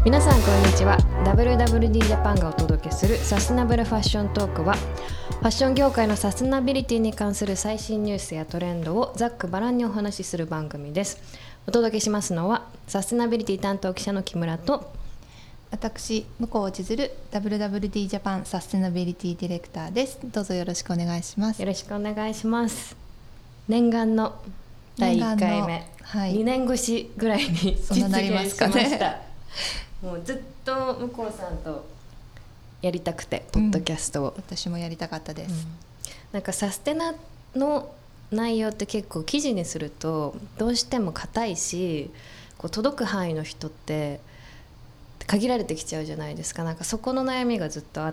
皆さんこんにちは。 WWD ジャパンがお届けするサステナブルファッショントークは、ファッション業界のサステナビリティに関する最新ニュースやトレンドをざっくばらんにお話しする番組です。お届けしますのはサステナビリティ担当記者の木村と、 私向こう千鶴 WWD ジャパンサステナビリティディレクターです。どうぞよろしくお願いします。 よろしくお願いします。念願の第1回目、 はい、 2年越しぐらいに実現しました。もうずっと向こうさんとやりたくて、ポッドキャストを、 私もやりたかったです、 なんかサステナの内容って結構記事にするとどうしても硬いし、こう届く範囲の人って限られてきちゃうじゃないですか。なんかそこの悩みがずっとあって、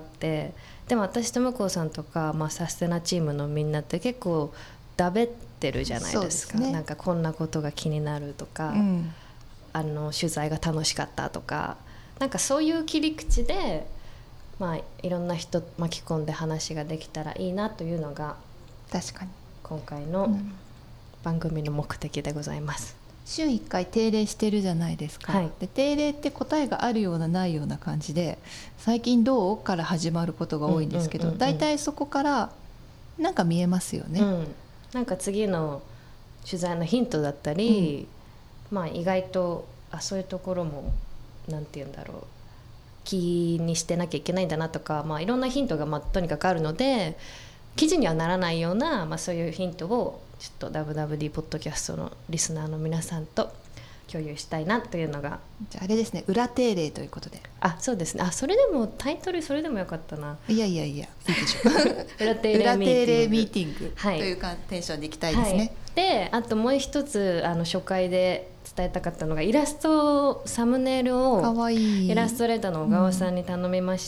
でも私と向こうさんとか、サステナチームのみんなって結構だべってるじゃないですか。なんかこんなことが気になるとか、取材が楽しかったとか、なんかそういう切り口で、いろんな人巻き込んで話ができたらいいなというのが確かに今回の番組の目的でございます。 週1回定例してるじゃないですか、で定例って答えがあるようなないような感じで、最近どうから始まることが多いんですけど、だいたいそこからなんか見えますよね、 なんか次の取材のヒントだったり、意外とそういうところもなんて言うんだろう、気にしてなきゃいけないんだなとか、いろんなヒントがとにかくあるので、記事にはならないような、そういうヒントをちょっと WWD ポッドキャストのリスナーの皆さんと共有したいなというのが、 じゃああれですね、裏定例ということで。 そうですね。それでもタイトルそれでもよかったな。 いやいいでしょ裏定例ミーティングというか、テンションでいきたいですね、 で、あともう一つ初回で伝えたかったのが、イラストサムネイルをイラストレーターの小川さんに頼みまして、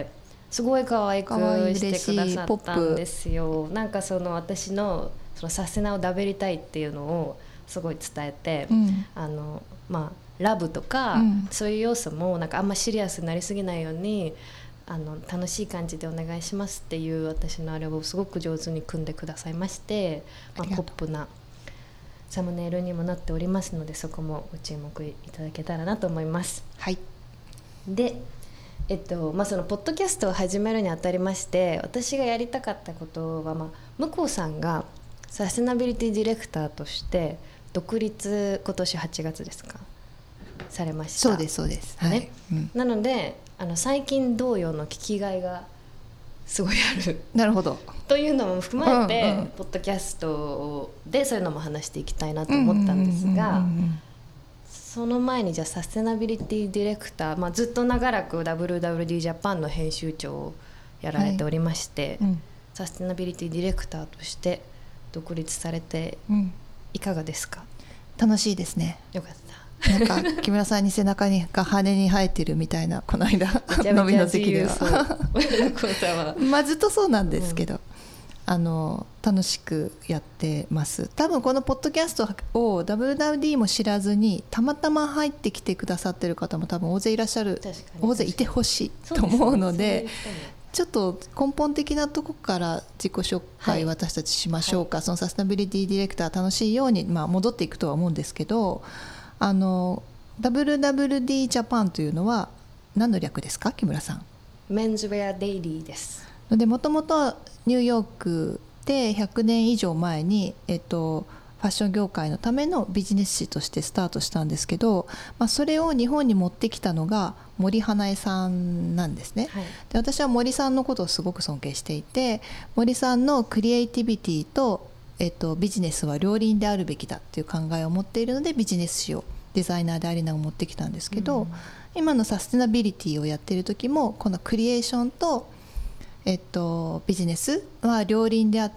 すごい可愛くしてくださったんですよ。なんか私のそのサステナをだべりたいっていうのをすごい伝えて、ラブとか、そういう要素もなんかあんまシリアスになりすぎないように楽しい感じでお願いしますっていう私のあれをすごく上手に組んでくださいまして、ポップなサムネイルにもなっておりますので、そこもご注目いただけたらなと思います。で、そのポッドキャストを始めるにあたりまして、私がやりたかったことは、向こうさんがサステナビリティディレクターとして独立、今年8月ですか、されました。 そうです、 なので最近同様の聞きがいがすごいある。 なるほど。 というのも踏まえて、ポッドキャストでそういうのも話していきたいなと思ったんですが、その前にじゃあサステナビリティディレクター、ずっと長らく WWD ジャパンの編集長をやられておりまして、サステナビリティディレクターとして独立されていかがですか？ 楽しいですね。 よかった。 なんか木村さんに背中が羽に生えてるみたいな、この間飲みの席ではずっとそうなんですけど、楽しくやってます。多分このポッドキャストを WWD も知らずにたまたま入ってきてくださってる方も多分大勢いらっしゃる、大勢いてほしいと思うので、ちょっと根本的なところから自己紹介私たちしましょうか。そのサステナビリティディレクター楽しいように、戻っていくとは思うんですけど、WWD ジャパンというのは何の略ですか、木村さん？ メンズウェアデイリーです。 で、もともとニューヨークで100年以上前に、ファッション業界のためのビジネス誌としてスタートしたんですけど、それを日本に持ってきたのが森英恵さんなんですね、で、私は森さんのことをすごく尊敬していて、森さんのクリエイティビティとビジネスは両輪であるべきだという考えを持っているので、ビジネス誌をデザイナーでありながら持ってきたんですけど、今のサステナビリティをやっている時もこのクリエーションと、ビジネスは両輪であって、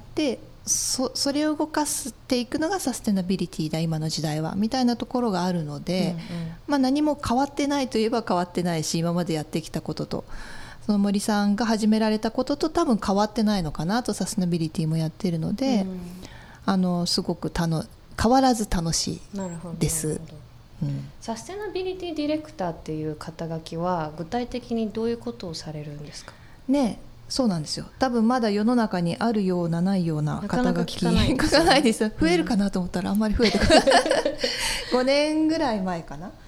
それを動かしていくのがサステナビリティだ今の時代はみたいなところがあるので、何も変わってないといえば変わってないし、今までやってきたこととその森さんが始められたことと多分変わってないのかなと、サステナビリティもやっているので、すごく変わらず楽しいです。 サステナビリティディレクターっていう肩書きは具体的にどういうことをされるんですかね？ そうなんですよ。多分まだ世の中にあるようなないような肩書き書かないです。増えるかなと思ったらあんまり増えてこない5年ぐらい前かな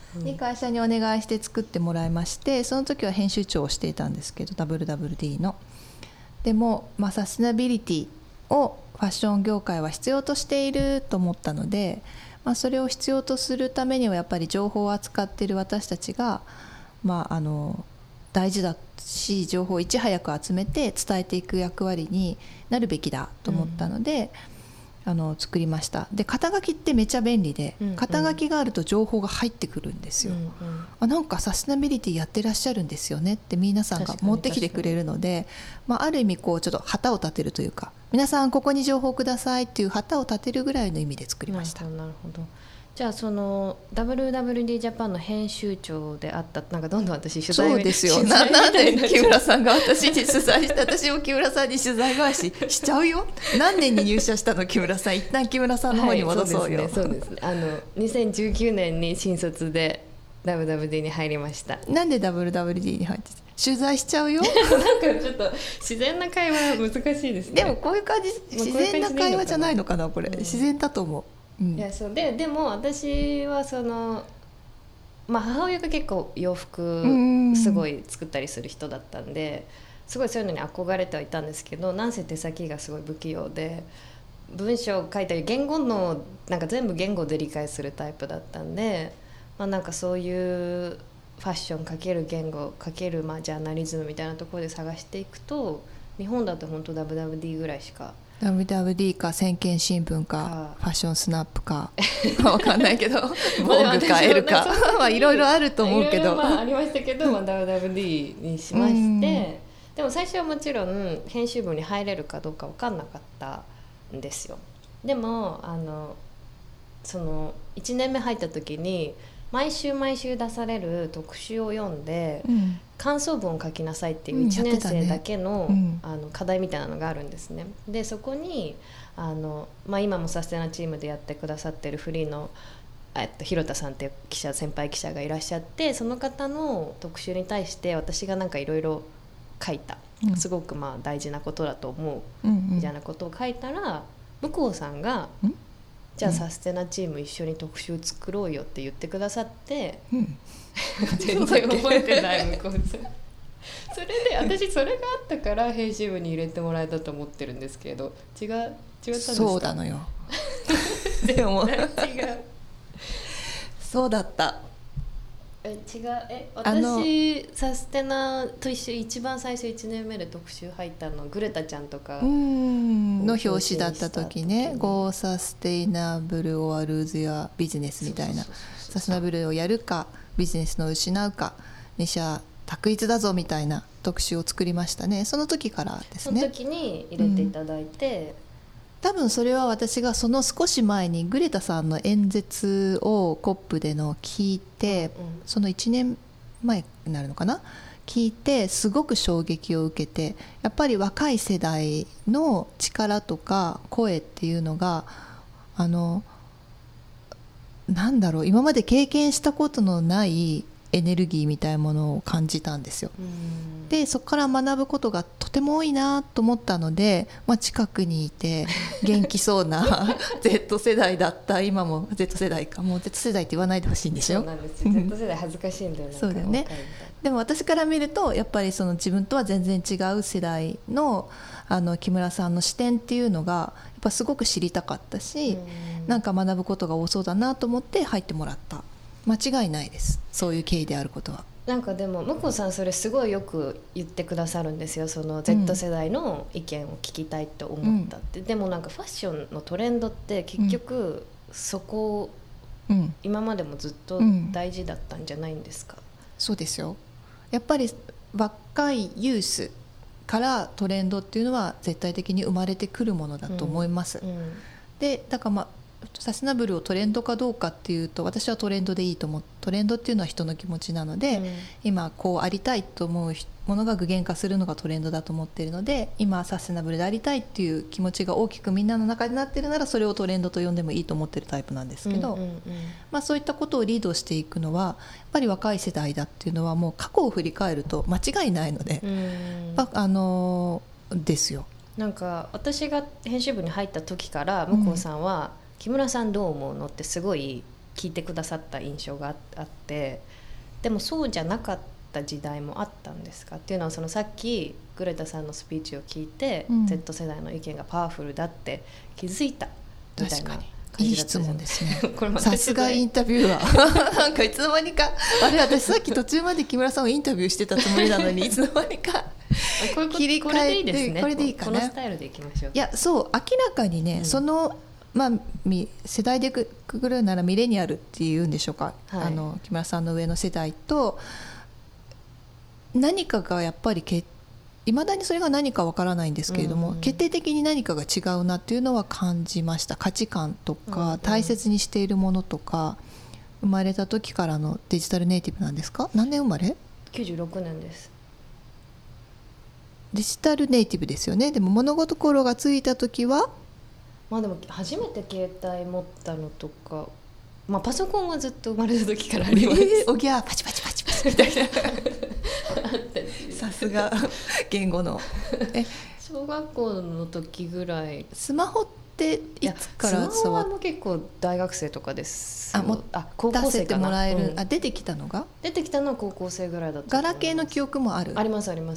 に会社にお願いして作ってもらいまして、その時は編集長をしていたんですけど WWD の。でも、サステナビリティをファッション業界は必要としていると思ったので、それを必要とするためにはやっぱり情報を扱っている私たちが、大事だし、情報をいち早く集めて伝えていく役割になるべきだと思ったので、作りました。で、肩書きってめちゃ便利で、肩書きがあると情報が入ってくるんですよ。なんかサステナビリティやってらっしゃるんですよねって皆さんが持ってきてくれるので、ある意味こうちょっと旗を立てるというか、皆さんここに情報くださいっていう旗を立てるぐらいの意味で作りました。 なるほど。じゃあその WWD ジャパンの編集長であった、なんかどんどん私取材そうですよ。なんで木村さんが私に取材して私も木村さんに取材返ししちゃうよ。何年に入社したの木村さん。一旦木村さんの方に戻そうよ。 そうですね。2019年に新卒で WWD に入りました。 なんで WWD に入って取材しちゃうよ。 なんかちょっと自然な会話難しいですね。 でもこういう感じ、自然な会話じゃないのかなこれ、自然だと思う。 いや、そうでも私はその、母親が結構洋服すごい作ったりする人だったんで、すごいそういうのに憧れてはいたんですけど、なんせ手先がすごい不器用で、文章を書いたり言語のなんか全部言語で理解するタイプだったんで、なんかそういうファッション×言語×ジャーナリズムみたいなところで探していくと、日本だと本当 WWD ぐらいしか、 WWD か先見新聞かファッションスナップか分かんないけどボーグか L かいろいろあると思うけど、 ありましたけど、WWD にしまして、でも最初はもちろん編集部に入れるかどうか分かんなかったんですよ。でもその1年目入った時に毎週出される特集を読んで、感想文を書きなさいっていう1年生だけの、課題みたいなのがあるんですね。でそこに今もサステナチームでやってくださってるフリーの広田さんっていう先輩記者がいらっしゃって、その方の特集に対して私がなんかいろいろ書いた、すごく大事なことだと思う、みたいなことを書いたら、向こうさんがじゃあサステナチーム一緒に特集作ろうよって言ってくださって、全然覚えてない向こうさん。それで私それがあったから編集部に入れてもらえたと思ってるんですけど、違ったんですか？ そうなのよ。でも違う。そうだった。 違う。私サステナと一緒一番最初1年目で特集入ったのグレタちゃんとかの表紙だった時ね、Go Sustainable or Lose Your Business みたいな、サステナブルをやるかビジネスの失うか二者択一だぞみたいな特集を作りましたね。その時からですね。 その時に入れていただいて、 多分それは私がその少し前にグレタさんの演説をコップでの聞いて、その1年前になるのかな、聞いてすごく衝撃を受けて、やっぱり若い世代の力とか声っていうのがなんだろう、今まで経験したことのないエネルギーみたいなものを感じたんですよ。でそこから学ぶことがとても多いなと思ったので、近くにいて元気そうなZ 世代だった、今も Z 世代か、もう Z 世代って言わないでほしいんでしょ。 そうなんですよZ 世代恥ずかしいんだよね。 そうだよね。でも私から見るとやっぱりその自分とは全然違う世代の木村さんの視点っていうのがやっぱすごく知りたかったし、なんか学ぶことが多そうだなと思って入ってもらった。間違いないです、そういう経緯であることは。 なんかでも向こうさんそれすごいよく言ってくださるんですよ。その Z 世代の意見を聞きたいと思ったって、でもなんかファッションのトレンドって結局そこ、今までもずっと大事だったんじゃないんですか？ そうですよ。やっぱり若いユースからトレンドっていうのは絶対的に生まれてくるものだと思います、でだからサステナブルをトレンドかどうかっていうと、私はトレンドでいいと思う。トレンドっていうのは人の気持ちなので、今こうありたいと思うものが具現化するのがトレンドだと思っているので、今サステナブルでありたいっていう気持ちが大きくみんなの中になっているなら、それをトレンドと呼んでもいいと思っているタイプなんですけど、そういったことをリードしていくのはやっぱり若い世代だっていうのはもう過去を振り返ると間違いないので、ですよ。 なんか私が編集部に入った時から向こうさんは、木村さんどう思うのってすごい聞いてくださった印象があって、でもそうじゃなかった時代もあったんですかっていうのは、そのさっきグレタさんのスピーチを聞いて、Z 世代の意見がパワフルだって気づいたみたいな。 いい質問ですねさすがインタビュアーなんかいつの間にか私さっき途中まで木村さんをインタビューしてたつもりなのにいつの間にか切り替えて、これでいいかな、 このスタイルでいきましょう。 いやそう明らかにね、その世代でくくるならミレニアルっていうんでしょうか、木村さんの上の世代と何かがやっぱりいまだにそれが何かわからないんですけれども、決定的に何かが違うなっていうのは感じました。価値観とか、大切にしているものとか、生まれた時からのデジタルネイティブなんですか？何年生まれ ？96年です。 デジタルネイティブですよね。でも物心がついた時はでも初めて携帯持ったのとか、パソコンはずっと生まれた時からあります。 おぎゃーパチパチパチパチみたいなさすが言語の小学校の時ぐらい。 スマホっていつからスマホはもう結構大学生とかです。高校生かな。出せてもらえる、 出てきたのが高校生ぐらいだった。 ガラケーの記憶もある？ ありますあります。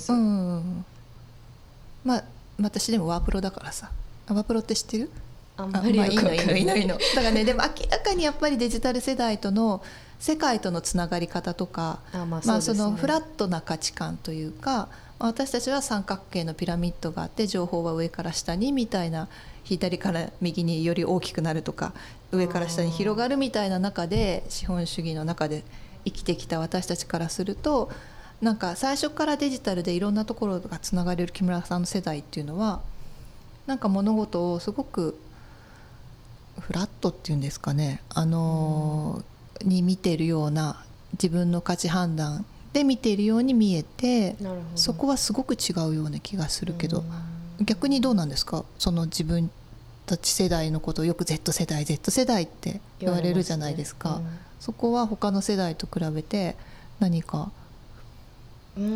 私でもワープロだからさ。ワープロって知ってる？ あんまりよくわかんない。 いいのだからね、でも明らかにやっぱりデジタル世代との世界とのつながり方とか、そのフラットな価値観というか、私たちは三角形のピラミッドがあって情報は上から下にみたいな、左から右により大きくなるとか上から下に広がるみたいな中で、資本主義の中で生きてきた私たちからすると、なんか最初からデジタルでいろんなところがつながれる木村さんの世代っていうのは、なんか物事をすごくフラットっていうんですかね、に見ているような、自分の価値判断で見ているように見えて、そこはすごく違うような気がするけど、逆にどうなんですか？その自分たち世代のことをよく Z 世代って言われるじゃないですか。そこは他の世代と比べて何かフラ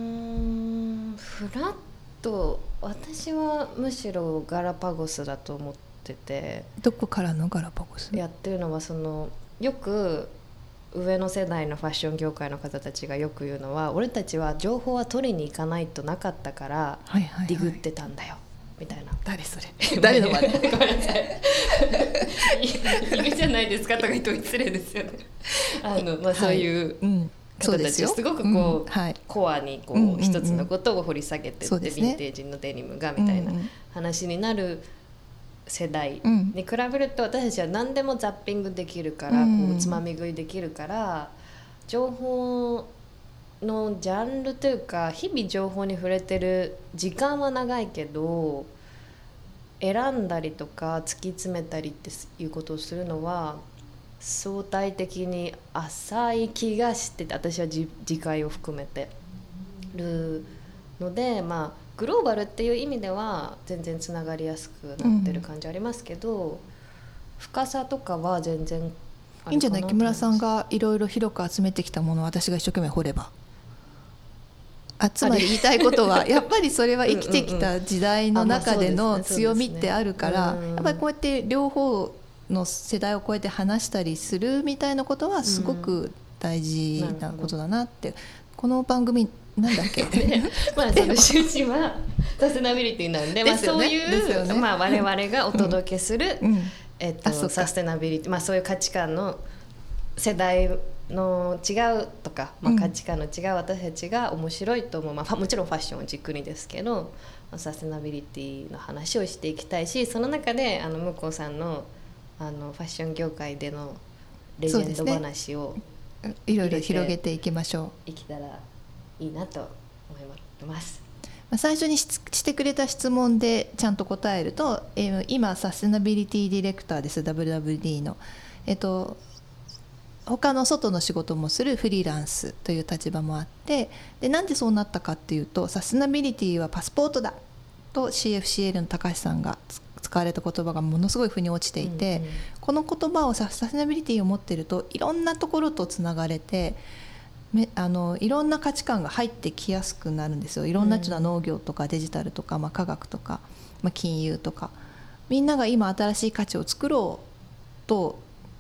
ット、私はむしろガラパゴスだと思ってて。 どこからのガラパゴス？ っていうのは、よく上の世代のファッション業界の方たちがよく言うのは、俺たちは情報は取りに行かないとなかったから、ディグってたんだよみたいな。 誰それ？誰のまで？ ごめんなさいいるじゃないですかとか言って失礼ですよね。そういう方たち、すごくコアに一つのことを掘り下げてって、ヴィンテージのデニムがみたいな話になる世代に比べると、私たちは何でもザッピングできるから、つまみ食いできるから、情報のジャンルというか、日々情報に触れてる時間は長いけど、選んだりとか突き詰めたりっていうことをするのは相対的に浅い気がしてて、私は自戒を含めてるので、グローバルっていう意味では全然つながりやすくなってる感じありますけど、深さとかは全然あるかな。 いいんじゃない？木村さんがいろいろ広く集めてきたものを私が一生懸命掘れば。つまり言いたいことはやっぱりそれは生きてきた時代の中での強みってあるから、やっぱりこうやって両方の世代を超えて話したりするみたいなことはすごく大事なことだなって。この番組なんだっけその趣旨はサステナビリティなんで、そういう、我々がお届けする、サステナビリティ、そういう価値観の世代の違うとか、価値観の違う私たちが面白いと思う、もちろんファッションを軸にですけど、サステナビリティの話をしていきたいし、その中で向こうさんのファッション業界でのレジェンド話をいろいろ広げていきましょう。 いけたらいいなと思います。 最初にしてくれた質問でちゃんと答えると、今サステナビリティディレクターです。 WWD の他の外の仕事もするフリーランスという立場もあって、でなんでそうなったかっていうと、サステナビリティはパスポートだと CFCL の高橋さんが使われた言葉がものすごい腑に落ちていて、この言葉をサステナビリティを持っているといろんなところとつながれて、いろんな価値観が入ってきやすくなるんですよ。いろんな農業とかデジタルとか、科学とか、金融とか、みんなが今新しい価値を作ろうと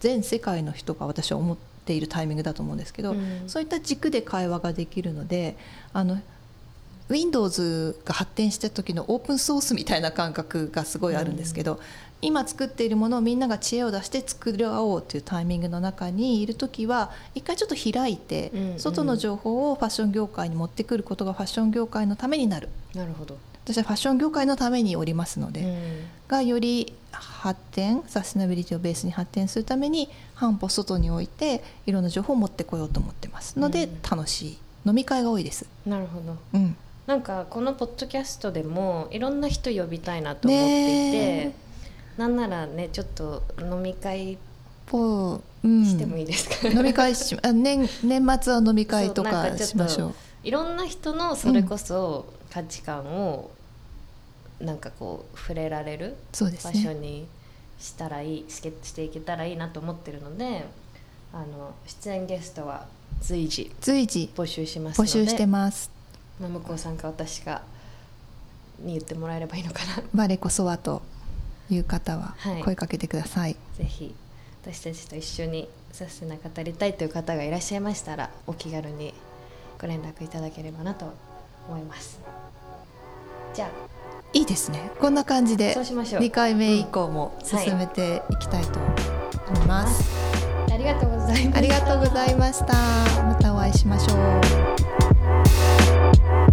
全世界の人が私は思っているタイミングだと思うんですけど、そういった軸で会話ができるので、Windows が発展した時のオープンソースみたいな感覚がすごいあるんですけど、今作っているものをみんなが知恵を出して作り合おうというタイミングの中にいる時は、一回ちょっと開いて、外の情報をファッション業界に持ってくることがファッション業界のためになる。 なるほど。 私はファッション業界のためにおりますので、がより発展、サステナビリティをベースに発展するために半歩外に置いていろんな情報を持ってこようと思ってますので、楽しい飲み会が多いです。 なるほど、なんかこのポッドキャストでもいろんな人呼びたいなと思っていて、なんならねちょっと飲み会してもいいですか、 飲み会年末は飲み会とかしましょう。 いろんな人のそれこそ価値観をなんかこう触れられる場所にしたらいい、していけたらいいなと思ってるので、出演ゲストは随時募集しますので、 募集してます。 向こうさんか私かに言ってもらえればいいのかな。 我こそはという方は声かけてください。 ぜひ私たちと一緒にサステナ語りたいという方がいらっしゃいましたら、お気軽にご連絡いただければなと思います。じゃあいいですね、こんな感じで2回目以降も進めていきたいと思います。 ありがとうございました。 ありがとうございました。またお会いしましょう。